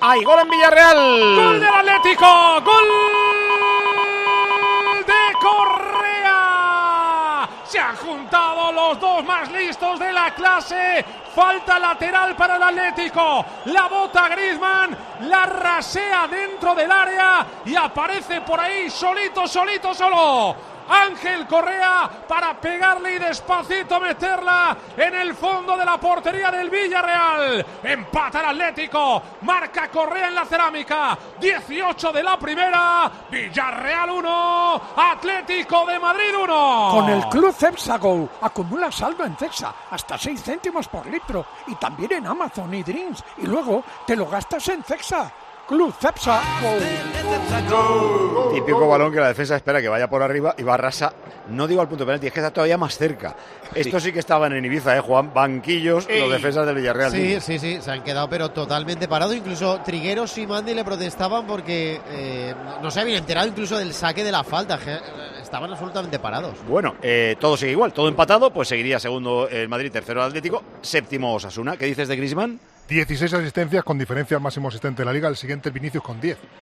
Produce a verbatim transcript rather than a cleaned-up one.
¡Hay gol en Villarreal! ¡Gol del Atlético! ¡Gol de Correa! Se han juntado los dos más listos de la clase. Falta lateral para el Atlético. La bota Griezmann, la rasea dentro del área y aparece por ahí solito, solito, solo. Ángel Correa para pegarle y despacito meterla en el fondo de la portería del Villarreal. Empata el Atlético, marca Correa en la cerámica. dieciocho de la primera, Villarreal uno, Atlético de Madrid uno. Con el Club Cepsa Go acumula saldo en Cepsa hasta seis céntimos por litro y también en Amazon y Drinks, y luego te lo gastas en Cepsa. Club Cepsa Go. Típico balón que la defensa espera que vaya por arriba y Barrasa, no digo al punto de penalti, es que está todavía más cerca. Esto sí que estaban en Ibiza, ¿eh, Juan? Banquillos, Ey. los defensas del Villarreal. Sí, sí, sí, se han quedado pero totalmente parados. Incluso Trigueros y Mandi le protestaban porque eh, no se habían enterado incluso del saque de la falta. Estaban absolutamente parados. Bueno, eh, todo sigue igual, todo empatado, pues seguiría segundo el Madrid, tercero el Atlético, séptimo Osasuna. ¿Qué dices de Griezmann? dieciséis asistencias con diferencia al máximo asistente de la Liga, el siguiente Vinicius con diez.